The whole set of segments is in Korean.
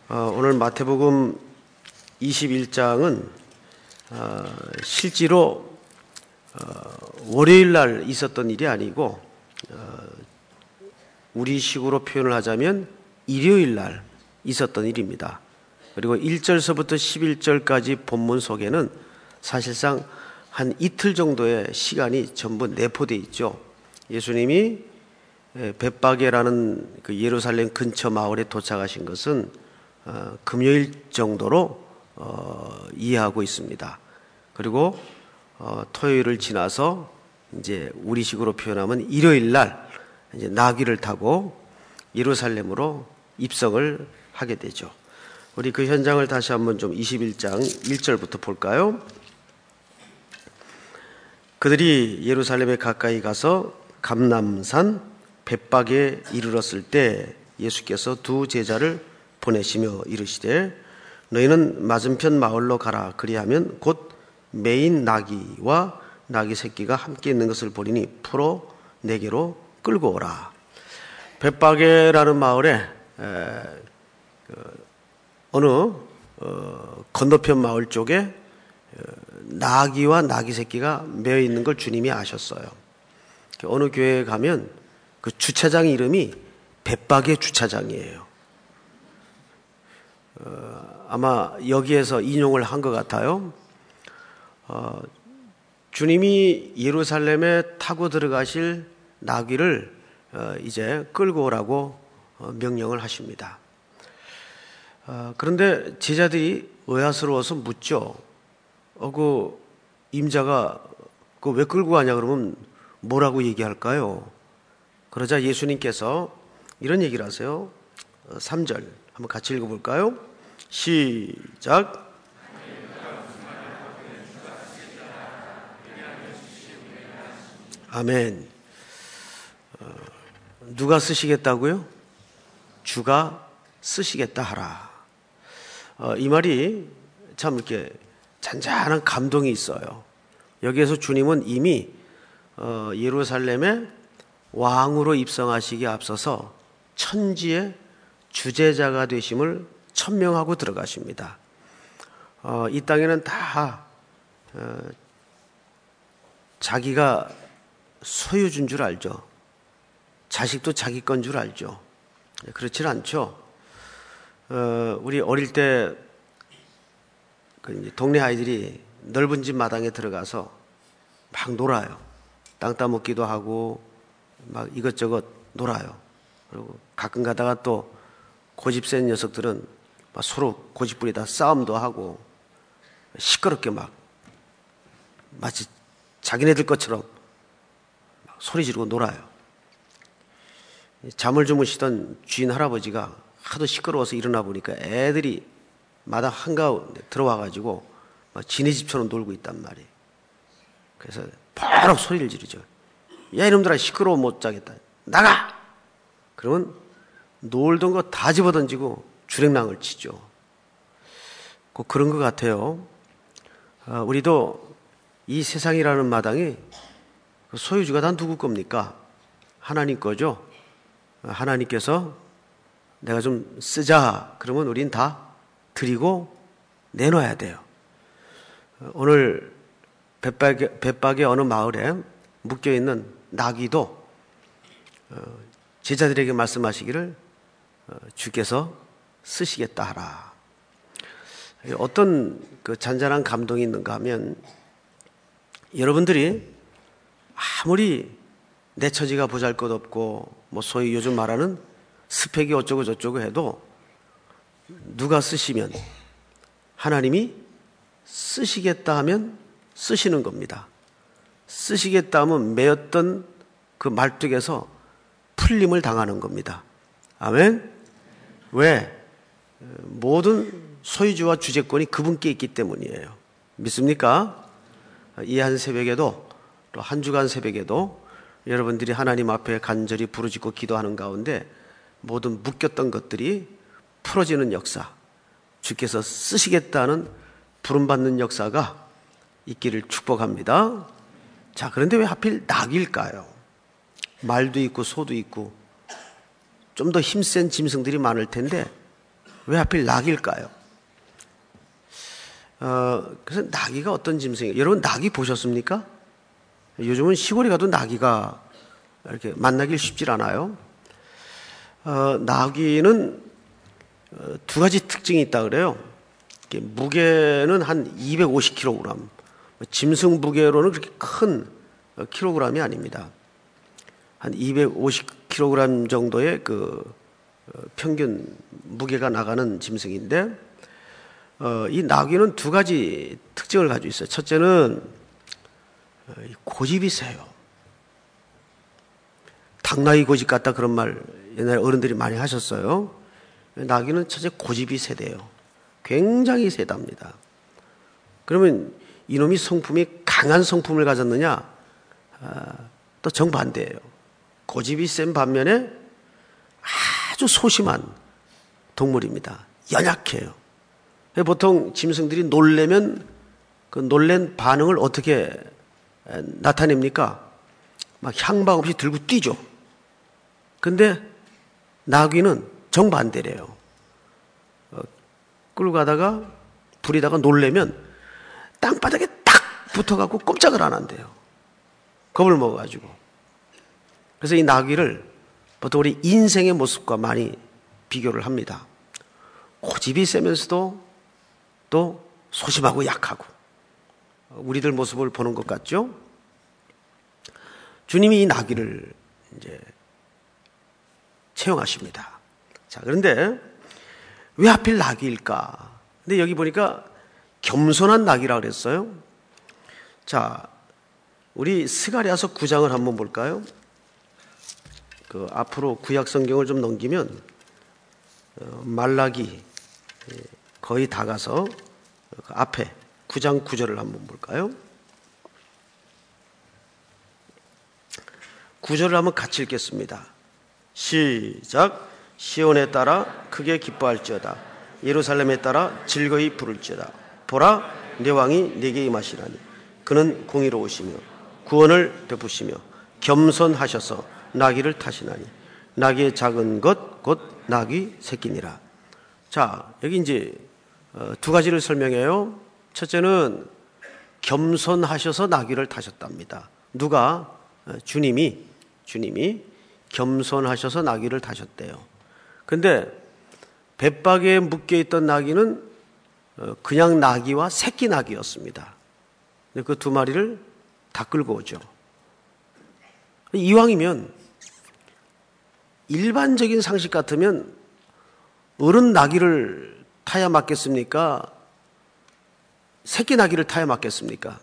오늘 마태복음 21장은 실제로 월요일 날 있었던 일이 아니고 우리식으로 표현을 하자면 일요일 날 있었던 일입니다. 그리고 1절서부터 11절까지 본문 속에는 사실상 한 이틀 정도의 시간이 전부 내포되어 있죠. 예수님이 벳바게라는 그 예루살렘 근처 마을에 도착하신 것은 금요일 정도로 이해하고 있습니다. 그리고 토요일을 지나서 이제 우리식으로 표현하면 일요일 날 이제 나귀를 타고 예루살렘으로 입성을 하게 되죠. 우리 그 현장을 다시 한번 좀 21장 1절부터 볼까요? 그들이 예루살렘에 가까이 가서 감람산 벳바게에 이르렀을 때 예수께서 두 제자를 보내시며 이르시되 너희는 맞은편 마을로 가라. 그리하면 곧 매인 나귀와 나귀 새끼가 함께 있는 것을 보리니 풀어 내게로 끌고 오라. 벳바게라는 마을에 어느 건너편 마을 쪽에 나귀와 나귀 새끼가 매여 있는 걸 주님이 아셨어요. 어느 교회에 가면 그 주차장 이름이 벳바게 주차장이에요. 아마 여기에서 인용을 한 것 같아요. 주님이 예루살렘에 타고 들어가실 나귀를 이제 끌고 오라고 명령을 하십니다. 그런데 제자들이 의아스러워서 묻죠. 그 임자가 그 왜 끌고 가냐 그러면 뭐라고 얘기할까요? 그러자 예수님께서 이런 얘기를 하세요. 3절 한번 같이 읽어볼까요? 시작. 아멘. 누가 쓰시겠다고요? 주가 쓰시겠다 하라. 이 말이 참 이렇게 잔잔한 감동이 있어요. 여기에서 주님은 이미 예루살렘에 왕으로 입성하시기에 앞서서 천지의 주제자가 되심을 천명하고 들어가십니다. 이 땅에는 다 자기가 소유준 줄 알죠. 자식도 자기 건 줄 알죠. 그렇지 않죠. 우리 어릴 때 동네 아이들이 넓은 집 마당에 들어가서 막 놀아요. 땅 따먹기도 하고 막 이것저것 놀아요. 그리고 가끔 가다가 또 고집 센 녀석들은 막 서로 고집 부리다 싸움도 하고 시끄럽게 막 마치 자기네들 것처럼 막 소리 지르고 놀아요. 잠을 주무시던 주인 할아버지가 하도 시끄러워서 일어나 보니까 애들이 마당 한가운데 들어와가지고 막 지네 집처럼 놀고 있단 말이에요. 그래서 바로 소리를 지르죠. 야 이놈들아 시끄러워 못 자겠다. 나가! 그러면 놀던 거 다 집어던지고 주랭랑을 치죠. 꼭 그런 것 같아요. 우리도 이 세상이라는 마당이 소유주가 다 누구 겁니까? 하나님 거죠. 하나님께서 내가 좀 쓰자 그러면 우린 다 드리고 내놔야 돼요. 오늘 벳바게 어느 마을에 묶여있는 나귀도 제자들에게 말씀하시기를 주께서 쓰시겠다 하라. 어떤 그 잔잔한 감동이 있는가 하면 여러분들이 아무리 내 처지가 보잘것없고 뭐 소위 요즘 말하는 스펙이 어쩌고 저쩌고 해도 누가 쓰시면 하나님이 쓰시겠다 하면 쓰시는 겁니다. 쓰시겠다 하면 매였던 그 말뚝에서 풀림을 당하는 겁니다. 아멘? 왜? 모든 소유주와 주재권이 그분께 있기 때문이에요. 믿습니까? 이 한 새벽에도 또 한 주간 새벽에도 여러분들이 하나님 앞에 간절히 부르짖고 기도하는 가운데 모든 묶였던 것들이 풀어지는 역사, 주께서 쓰시겠다는 부름받는 역사가 있기를 축복합니다. 자, 그런데 왜 하필 낙일까요? 말도 있고 소도 있고 좀 더 힘센 짐승들이 많을 텐데 왜 하필 낙일까요? 그래서 나귀가 어떤 짐승이에요? 여러분 나귀 보셨습니까? 요즘은 시골에 가도 나귀가 이렇게 만나기 쉽질 않아요. 나귀는 두 가지 특징이 있다 그래요. 무게는 한 250kg. 짐승 무게로는 그렇게 큰 킬로그램이 아닙니다. 한 250kg 정도의 그 평균 무게가 나가는 짐승인데, 이 나귀는 두 가지 특징을 가지고 있어요. 첫째는 고집이 세요. 당나귀 고집 같다 그런 말 옛날에 어른들이 많이 하셨어요. 나귀는 첫째 고집이 세대요. 굉장히 세답니다. 그러면 이놈이 성품이 강한 성품을 가졌느냐? 또 정반대예요. 고집이 센 반면에 아주 소심한 동물입니다. 연약해요. 보통 짐승들이 놀래면 그 놀란 반응을 어떻게 나타냅니까? 막 향방 없이 들고 뛰죠. 근데 나귀는 정반대래요. 끌고 가다가 부리다가 놀래면 땅바닥에 딱 붙어갖고 꼼짝을 안 한대요. 겁을 먹어가지고. 그래서 이 나귀를 보통 우리 인생의 모습과 많이 비교를 합니다. 고집이 세면서도 또 소심하고 약하고 우리들 모습을 보는 것 같죠? 주님이 이 나귀를 이제 채용하십니다. 자, 그런데 왜 하필 나귀일까? 근데 여기 보니까 겸손한 나귀라 그랬어요. 자, 우리 스가랴서 9장을 한번 볼까요? 그 앞으로 구약 성경을 좀 넘기면 말라기 거의 다 가서 그 앞에 9장 9절을 한번 볼까요? 9절을 한번 같이 읽겠습니다. 시작. 시온에 따라 크게 기뻐할지어다. 예루살렘에 따라 즐거이 부를지어다. 보라, 내 왕이 내게 임하시라니. 그는 공의로우시며 구원을 베푸시며 겸손하셔서 나귀를 타시나니 나귀의 작은 것 곧 나귀 새끼니라. 자, 여기 이제 두 가지를 설명해요. 첫째는 겸손하셔서 나귀를 타셨답니다. 누가? 주님이 겸손하셔서 나귀를 타셨대요. 근데 벳박에 묶여있던 나귀는 그냥 나귀와 새끼 나귀였습니다. 그 두 마리를 다 끌고 오죠. 이왕이면 일반적인 상식 같으면 어른 나귀를 타야 맞겠습니까? 새끼 나귀를 타야 맞겠습니까?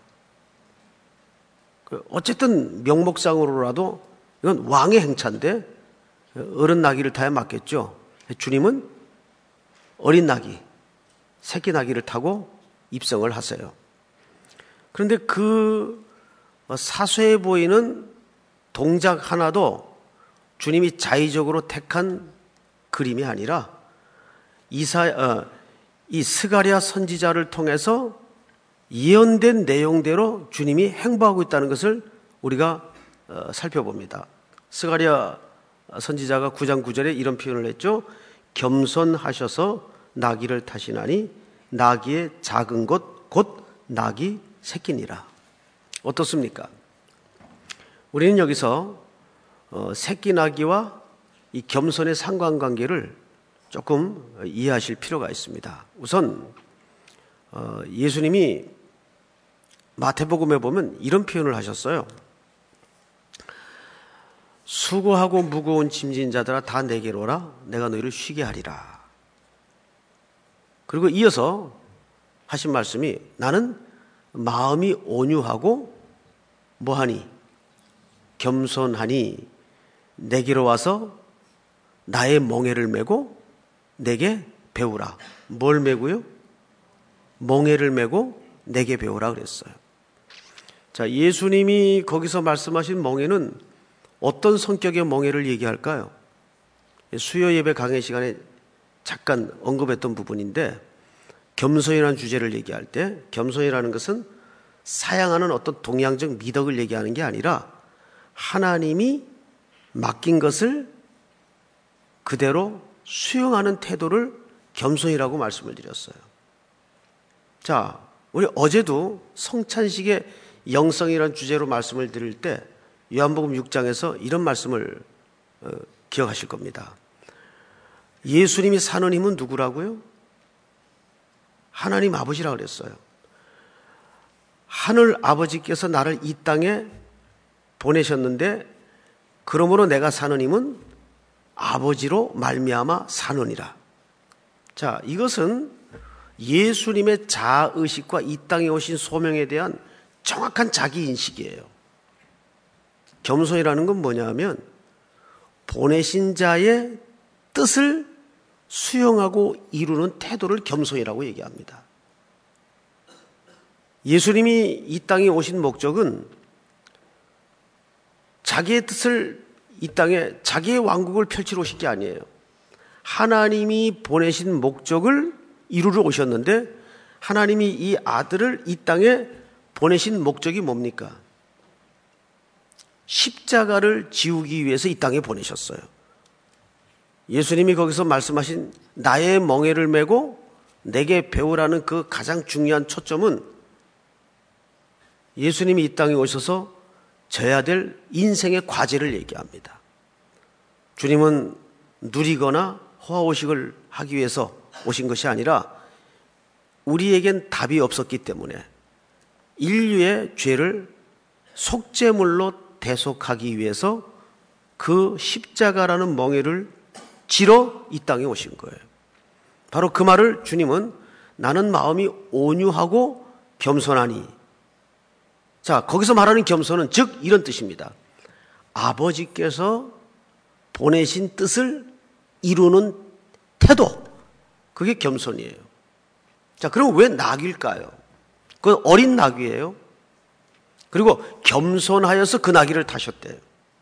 어쨌든 명목상으로라도 이건 왕의 행차인데 어른 나귀를 타야 맞겠죠. 주님은 어린 나귀, 새끼 나귀를 타고 입성을 하세요. 그런데 그 사소해 보이는 동작 하나도 주님이 자의적으로 택한 그림이 아니라 이 스가랴 선지자를 통해서 예언된 내용대로 주님이 행보하고 있다는 것을 우리가 살펴봅니다. 스가랴 선지자가 9장 9절에 이런 표현을 했죠. 겸손하셔서 나귀를 타시나니 나귀의 작은 것 곧 나귀 새끼니라. 어떻습니까? 우리는 여기서 새끼 나귀와 이 겸손의 상관관계를 조금 이해하실 필요가 있습니다. 우선 예수님이 마태복음에 보면 이런 표현을 하셨어요. 수고하고 무거운 짐진 자들아 다 내게로 오라. 내가 너희를 쉬게 하리라. 그리고 이어서 하신 말씀이 나는 마음이 온유하고 뭐하니? 겸손하니 내게로 와서 나의 멍에를 메고 내게 배우라. 뭘 메고요? 멍에를 메고 내게 배우라 그랬어요. 자, 예수님이 거기서 말씀하신 멍에는 어떤 성격의 멍에를 얘기할까요? 수요 예배 강의 시간에 잠깐 언급했던 부분인데 겸손이라는 주제를 얘기할 때 겸손이라는 것은 사양하는 어떤 동양적 미덕을 얘기하는 게 아니라 하나님이 맡긴 것을 그대로 수용하는 태도를 겸손이라고 말씀을 드렸어요. 자, 우리 어제도 성찬식의 영성이라는 주제로 말씀을 드릴 때 요한복음 6장에서 이런 말씀을 기억하실 겁니다. 예수님이 사는 힘은 누구라고요? 하나님 아버지라고 그랬어요. 하늘 아버지께서 나를 이 땅에 보내셨는데 그러므로 내가 사는 힘은 아버지로 말미암아 사느니라. 자, 이것은 예수님의 자아의식과 이 땅에 오신 소명에 대한 정확한 자기인식이에요. 겸손이라는 건 뭐냐면 보내신 자의 뜻을 수용하고 이루는 태도를 겸손이라고 얘기합니다. 예수님이 이 땅에 오신 목적은 자기의 뜻을 이 땅에 자기의 왕국을 펼치러 오신 게 아니에요. 하나님이 보내신 목적을 이루러 오셨는데 하나님이 이 아들을 이 땅에 보내신 목적이 뭡니까? 십자가를 지우기 위해서 이 땅에 보내셨어요. 예수님이 거기서 말씀하신 나의 멍에를 메고 내게 배우라는 그 가장 중요한 초점은 예수님이 이 땅에 오셔서 져야 될 인생의 과제를 얘기합니다. 주님은 누리거나 호화호식을 하기 위해서 오신 것이 아니라 우리에겐 답이 없었기 때문에 인류의 죄를 속죄물로 대속하기 위해서 그 십자가라는 멍에를 지러 이 땅에 오신 거예요. 바로 그 말을 주님은 나는 마음이 온유하고 겸손하니. 자, 거기서 말하는 겸손은 즉 이런 뜻입니다. 아버지께서 보내신 뜻을 이루는 태도, 그게 겸손이에요. 자, 그럼 왜 낙일까요? 그건 어린 낙이에요. 그리고 겸손하여서 그 나귀를 타셨대요.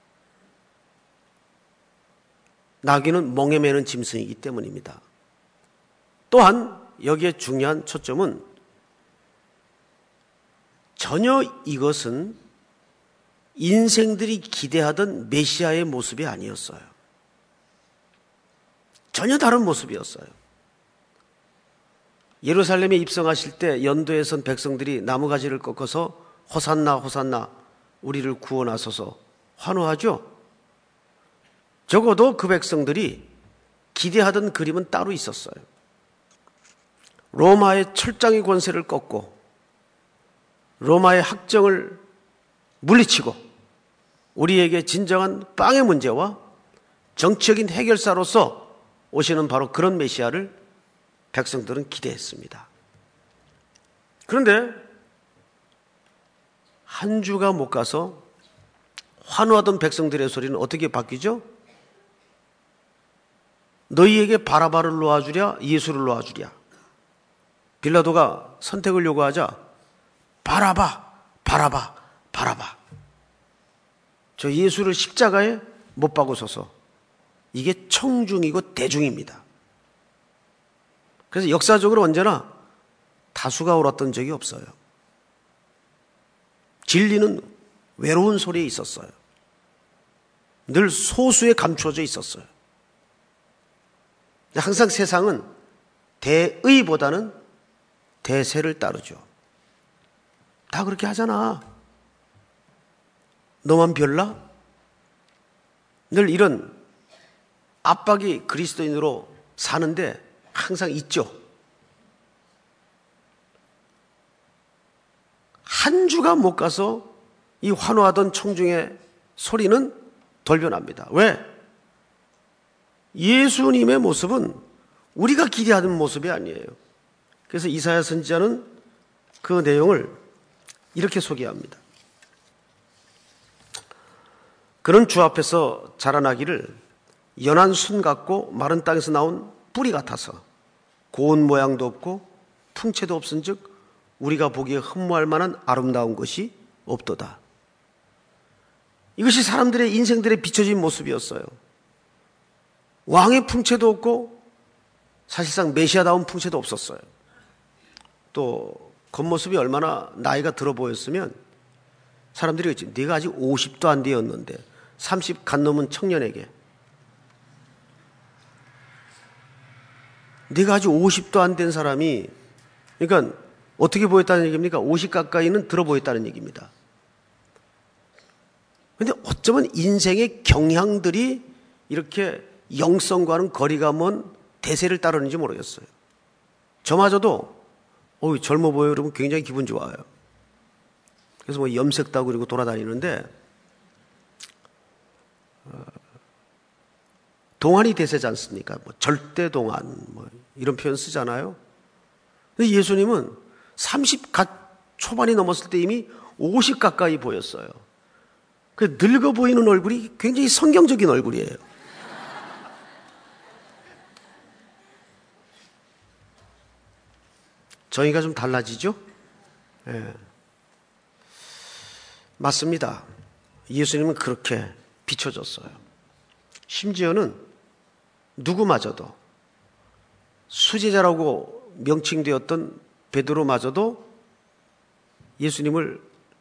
나귀는 멍에 매는 짐승이기 때문입니다. 또한 여기에 중요한 초점은 전혀 이것은 인생들이 기대하던 메시아의 모습이 아니었어요. 전혀 다른 모습이었어요. 예루살렘에 입성하실 때 연도에 선 백성들이 나무가지를 꺾어서 호산나 호산나 우리를 구원하소서 환호하죠. 적어도 그 백성들이 기대하던 그림은 따로 있었어요. 로마의 철장의 권세를 꺾고 로마의 학정을 물리치고 우리에게 진정한 빵의 문제와 정치적인 해결사로서 오시는 바로 그런 메시아를 백성들은 기대했습니다. 그런데 한 주가 못 가서 환호하던 백성들의 소리는 어떻게 바뀌죠? 너희에게 바라바를 놓아주랴 예수를 놓아주랴. 빌라도가 선택을 요구하자 바라바 바라바 바라바. 저 예수를 십자가에 못 박으소서. 이게 청중이고 대중입니다. 그래서 역사적으로 언제나 다수가 옳았던 적이 없어요. 진리는 외로운 소리에 있었어요. 늘 소수에 감추어져 있었어요. 항상 세상은 대의보다는 대세를 따르죠. 다 그렇게 하잖아. 너만 별나? 늘 이런 압박이 그리스도인으로 사는데 항상 있죠. 한 주가 못 가서 이 환호하던 청중의 소리는 덜 변합니다. 왜? 예수님의 모습은 우리가 기대하는 모습이 아니에요. 그래서 이사야 선지자는 그 내용을 이렇게 소개합니다. 그는 주 앞에서 자라나기를 연한 순 같고 마른 땅에서 나온 뿌리 같아서 고운 모양도 없고 풍채도 없은즉 우리가 보기에 흠모할 만한 아름다운 것이 없도다. 이것이 사람들의 인생들의 비춰진 모습이었어요. 왕의 풍채도 없고 사실상 메시아다운 풍채도 없었어요. 또 겉모습이 얼마나 나이가 들어 보였으면 사람들이 그랬지. 네가 아직 50도 안 되었는데 30 간 넘은 청년에게 네가 아직 50도 안 된 사람이, 그러니까 어떻게 보였다는 얘기입니까? 50 가까이는 들어 보였다는 얘기입니다. 그런데 어쩌면 인생의 경향들이 이렇게 영성과는 거리가 먼 대세를 따르는지 모르겠어요. 저마저도 젊어 보여요. 여러분 굉장히 기분 좋아요. 그래서 뭐 염색도 하고 그리고 돌아다니는데 동안이 대세지 않습니까? 뭐 절대 동안 뭐 이런 표현 쓰잖아요. 근데 예수님은 30 초반이 넘었을 때 이미 50 가까이 보였어요. 그 늙어 보이는 얼굴이 굉장히 성경적인 얼굴이에요. 저희가 좀 달라지죠? 예. 맞습니다. 예수님은 그렇게 비춰졌어요. 심지어는 누구마저도 수제자라고 명칭되었던 베드로마저도 예수님을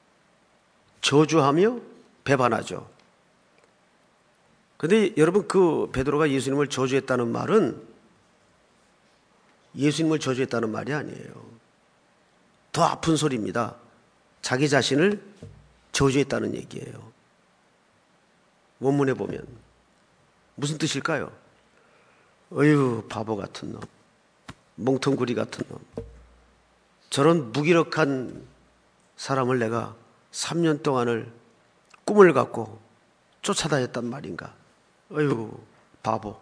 저주하며 배반하죠. 그런데 여러분 그 베드로가 예수님을 저주했다는 말은 예수님을 저주했다는 말이 아니에요. 더 아픈 소리입니다. 자기 자신을 저주했다는 얘기예요. 원문에 보면 무슨 뜻일까요? 어휴 바보 같은 놈, 멍텅구리 같은 놈, 저런 무기력한 사람을 내가 3년 동안을 꿈을 갖고 쫓아다녔단 말인가. 어휴 바보.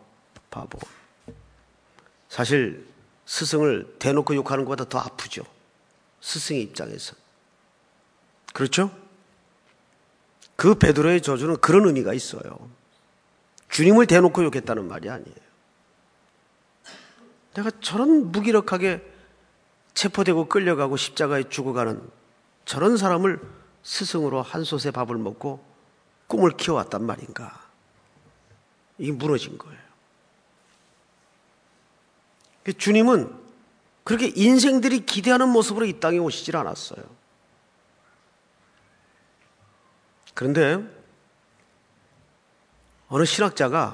사실 스승을 대놓고 욕하는 것보다 더 아프죠. 스승의 입장에서. 그렇죠? 그 베드로의 저주는 그런 의미가 있어요. 주님을 대놓고 욕했다는 말이 아니에요. 내가 저런 무기력하게 체포되고 끌려가고 십자가에 죽어가는 저런 사람을 스승으로 한 솥에 밥을 먹고 꿈을 키워왔단 말인가. 이게 무너진 거예요. 주님은 그렇게 인생들이 기대하는 모습으로 이 땅에 오시질 않았어요. 그런데 어느 신학자가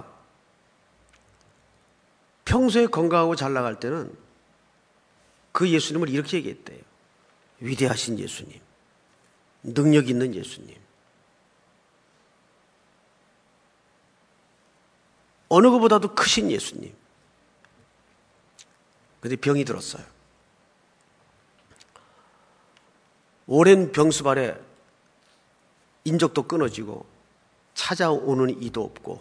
평소에 건강하고 잘 나갈 때는 그 예수님을 이렇게 얘기했대요. 위대하신 예수님, 능력 있는 예수님. 어느 것보다도 크신 예수님. 그런데 병이 들었어요. 오랜 병수발에 인적도 끊어지고 찾아오는 이도 없고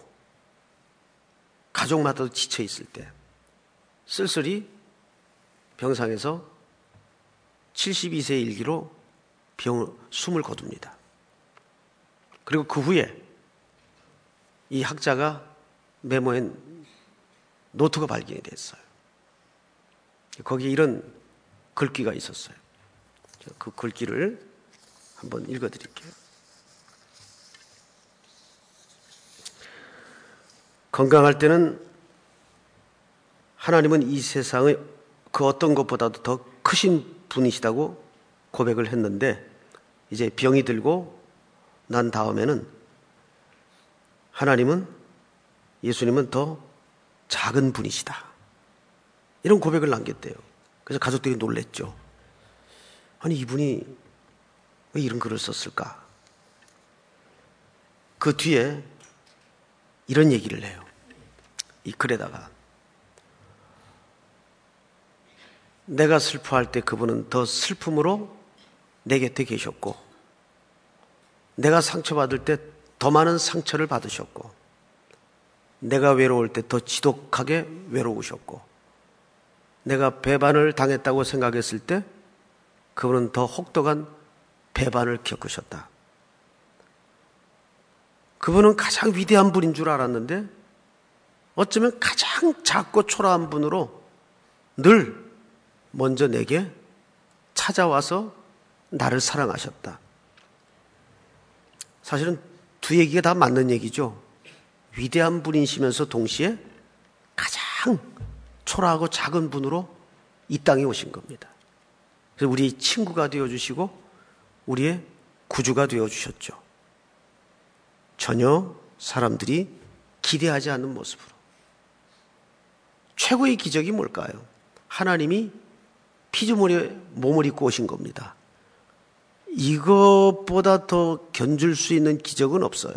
가족마다도 지쳐 있을 때 쓸쓸히 병상에서 72세의 일기로 숨을 거둡니다. 그리고 그 후에 이 학자가 메모한 노트가 발견이 됐어요. 거기에 이런 글귀가 있었어요. 그 글귀를 한번 읽어드릴게요. 건강할 때는 하나님은 이 세상의 그 어떤 것보다도 더 크신 분이시다고 고백을 했는데 이제 병이 들고 난 다음에는 예수님은 더 작은 분이시다. 이런 고백을 남겼대요. 그래서 가족들이 놀랬죠. 아니 이분이 왜 이런 글을 썼을까? 그 뒤에 이런 얘기를 해요. 이 글에다가 내가 슬퍼할 때 그분은 더 슬픔으로 내 곁에 계셨고 내가 상처받을 때 더 많은 상처를 받으셨고 내가 외로울 때 더 지독하게 외로우셨고 내가 배반을 당했다고 생각했을 때 그분은 더 혹독한 배반을 겪으셨다. 그분은 가장 위대한 분인 줄 알았는데 어쩌면 가장 작고 초라한 분으로 늘 먼저 내게 찾아와서 나를 사랑하셨다. 사실은 두 얘기가 다 맞는 얘기죠. 위대한 분이시면서 동시에 가장 초라하고 작은 분으로 이 땅에 오신 겁니다. 그래서 우리 친구가 되어주시고 우리의 구주가 되어주셨죠. 전혀 사람들이 기대하지 않는 모습으로. 최고의 기적이 뭘까요? 하나님이 피조물의 몸을 입고 오신 겁니다. 이것보다 더 견줄 수 있는 기적은 없어요.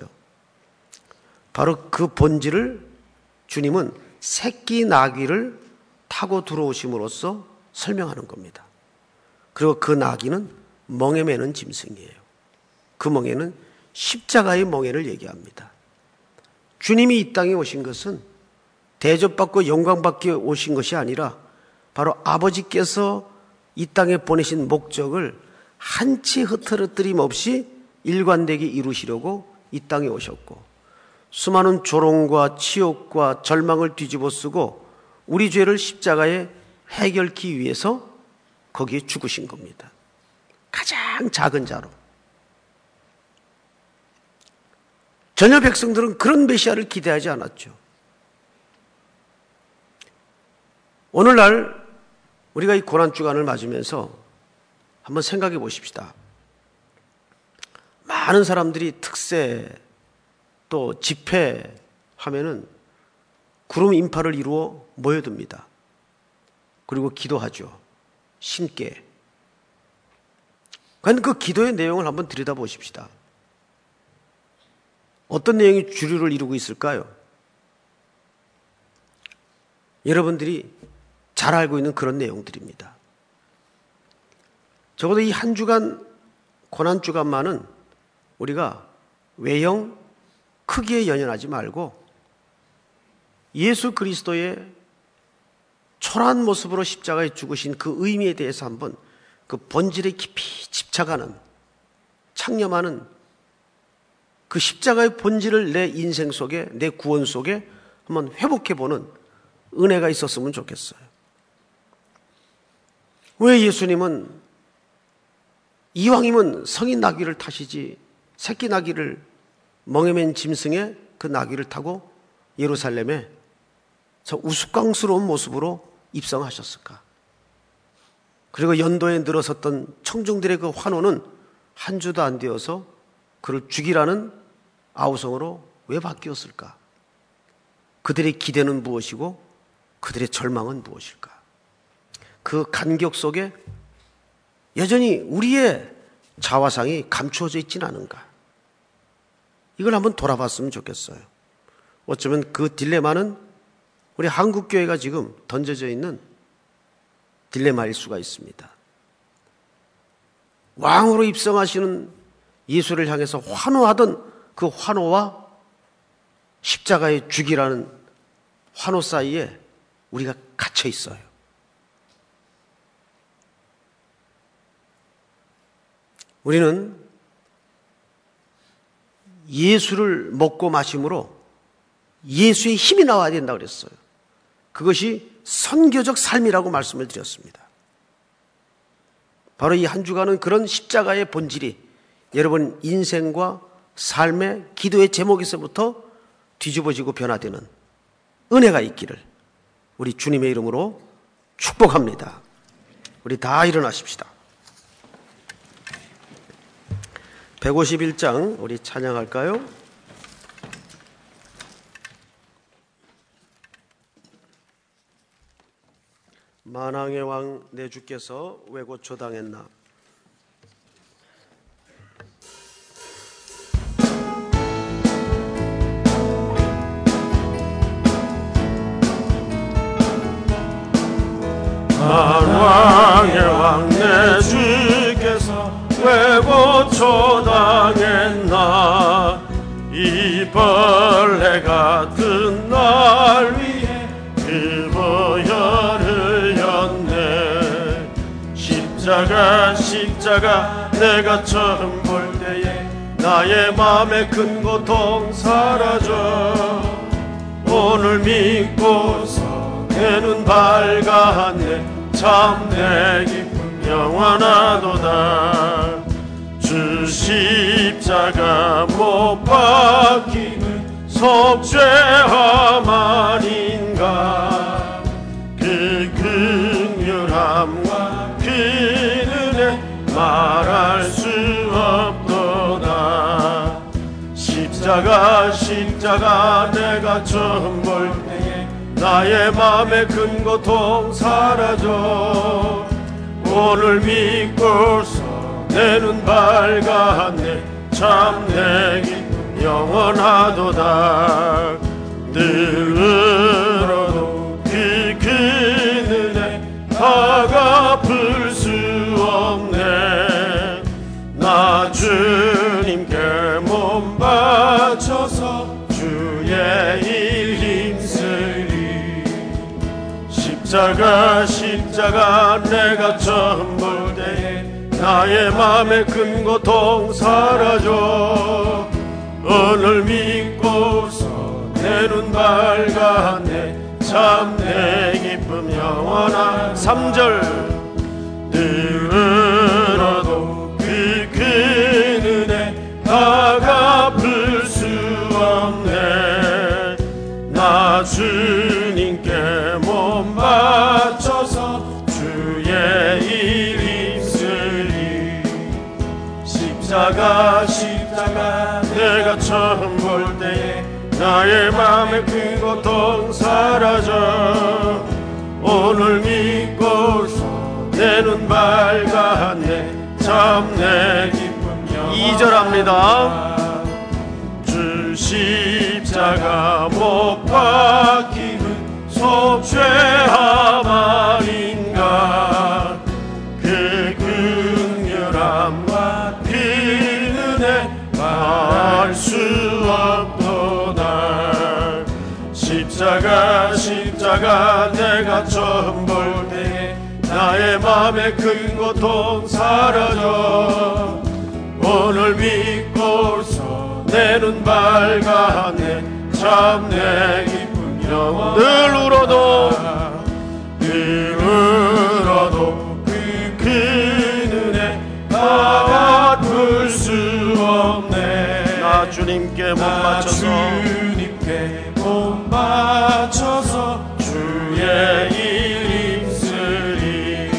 바로 그 본질을 주님은 새끼 나귀를 타고 들어오심으로써 설명하는 겁니다. 그리고 그 나귀는 멍에 매는 짐승이에요. 그 멍에는 십자가의 멍에를 얘기합니다. 주님이 이 땅에 오신 것은 대접받고 영광받기 오신 것이 아니라 바로 아버지께서 이 땅에 보내신 목적을 한치 흐트러뜨림 없이 일관되게 이루시려고 이 땅에 오셨고, 수많은 조롱과 치욕과 절망을 뒤집어 쓰고 우리 죄를 십자가에 해결하기 위해서 거기에 죽으신 겁니다. 가장 작은 자로. 전혀 백성들은 그런 메시아를 기대하지 않았죠. 오늘날 우리가 이 고난주간을 맞으면서 한번 생각해 보십시다. 많은 사람들이 특세 또 집회 하면은 구름 인파를 이루어 모여듭니다. 그리고 기도하죠. 신께. 그러니까 그 기도의 내용을 한번 들여다보십시다. 어떤 내용이 주류를 이루고 있을까요? 여러분들이 잘 알고 있는 그런 내용들입니다. 적어도 이 한 주간, 고난주간만은 우리가 외형, 크기에 연연하지 말고 예수 그리스도의 초라한 모습으로 십자가에 죽으신 그 의미에 대해서 한번 그 본질에 깊이 집착하는, 창념하는 그 십자가의 본질을 내 인생 속에, 내 구원 속에 한번 회복해보는 은혜가 있었으면 좋겠어요. 왜 예수님은 이왕이면 성인 나귀를 타시지 새끼 나귀를, 멍에 맨 짐승의 그 나귀를 타고 예루살렘에 저 우스꽝스러운 모습으로 입성하셨을까? 그리고 연도에 늘어섰던 청중들의 그 환호는 한 주도 안 되어서 그를 죽이라는 아우성으로 왜 바뀌었을까? 그들의 기대는 무엇이고 그들의 절망은 무엇일까? 그 간격 속에 여전히 우리의 자화상이 감추어져 있지는 않은가? 이걸 한번 돌아봤으면 좋겠어요. 어쩌면 그 딜레마는 우리 한국교회가 지금 던져져 있는 딜레마일 수가 있습니다. 왕으로 입성하시는 예수를 향해서 환호하던 그 환호와 십자가에 죽이라는 환호 사이에 우리가 갇혀 있어요. 우리는 예수를 먹고 마심으로 예수의 힘이 나와야 된다고 그랬어요. 그것이 선교적 삶이라고 말씀을 드렸습니다. 바로 이 한 주간은 그런 십자가의 본질이 여러분 인생과 삶의 기도의 제목에서부터 뒤집어지고 변화되는 은혜가 있기를 우리 주님의 이름으로 축복합니다. 우리 다 일어나십시다. 151장 우리 찬양할까요? 만왕의 왕 내 주께서 왜 고초당했나. 만왕의 왕 내 주께서 왜 고초당했나. 이 벌레 같은 날 위해 그 보혈을 흘렸네. 십자가 내가 처음 볼 때에 나의 마음의 큰 고통 사라져. 오늘 믿고서 내 눈 밝았네. 참 내 기쁨 영원하도다. 주 십자가 못 박힘은 속죄함 아닌가. 그 긍휼함과 그 은혜 말할 수 없도다. 십자가 내가 처음 볼 때에 나의 맘의 큰 고통 사라져. 오늘 믿고서 내 눈 밝았네. 참 내 기쁨 영원하도다. 들으러도 그 은혜 다 갚을 수 없네. 나 주님께 몸 바쳐서 주의 일 힘쓰리. 십자가 내가 처음 볼 때에 나의 맘의 큰 고통 사라져. 오늘 믿고서 내 눈 밝았네. 참 내 기쁨 영원한. 3절 들으러도 그 은혜 다 갚을 수 없네. 나 주님께 몸 바쳐서 주의 일 힘쓰리. 십자가 내가 처음 볼 때에 나의 맘의 큰 고통 사라져. 오늘 믿고서 내 눈 밝았네. 참 내 기쁨 영원하다. 2절 합니다. 주 십자가 못 박히는 속죄함 아닌가. 그 긍휼함과 그 은혜 말할 수 없도다. 십자가 내가 처음 볼 때에 나의 맘의 큰 고통 사라져. 오늘 믿고서 내 눈 밝았네. 참 내 기쁨 영원. 늘 울어도 그 은혜 다 갚을 수 없네. 나 주님께 몸 바쳐서 주의 일 힘쓰리.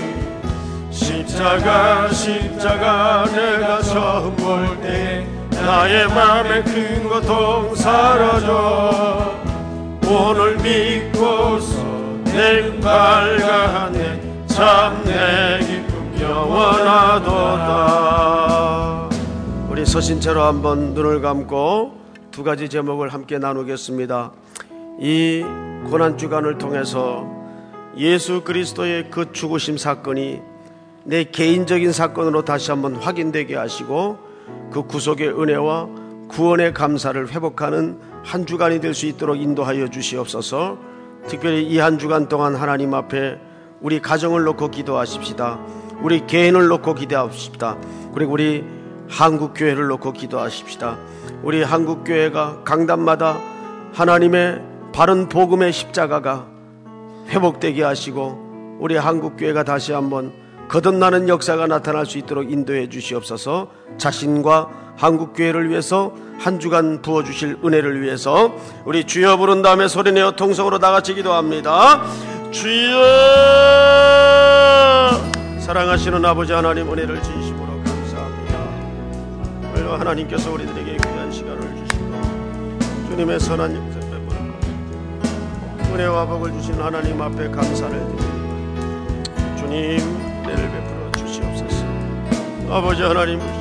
십자가 내가 처음 볼 때 나의 맘의 큰 고통 사라져. 오늘 믿고서 내 눈 밝았네. 참 내 기쁨 영원하도다. 우리 서신 채로 한번 눈을 감고 두 가지 제목을 함께 나누겠습니다. 이 고난주간을 통해서 예수 그리스도의 그 죽으심 사건이 내 개인적인 사건으로 다시 한번 확인되게 하시고 그 구속의 은혜와 구원의 감사를 회복하는 한 주간이 될 수 있도록 인도하여 주시옵소서. 특별히 이 한 주간 동안 하나님 앞에 우리 가정을 놓고 기도하십시다. 우리 개인을 놓고 기도하십시다. 그리고 우리 한국교회를 놓고 기도하십시다. 우리 한국교회가 강단마다 하나님의 바른 복음의 십자가가 회복되게 하시고 우리 한국교회가 다시 한번 거듭나는 역사가 나타날 수 있도록 인도해 주시옵소서. 자신과 한국교회를 위해서 한 주간 부어주실 은혜를 위해서 우리 주여 부른 다음에 소리내어 통성으로 다같이 기도합니다. 주여. 사랑하시는 아버지 하나님, 은혜를 진심으로 감사합니다. 오늘 하나님께서 우리들에게 귀한 시간을 주시고 주님의 선한 역사 베풀어 은혜와 복을 주신 하나님 앞에 감사를 드립니다. 주님, 은혜를 베풀어 주시옵소서. 아버지 하나님,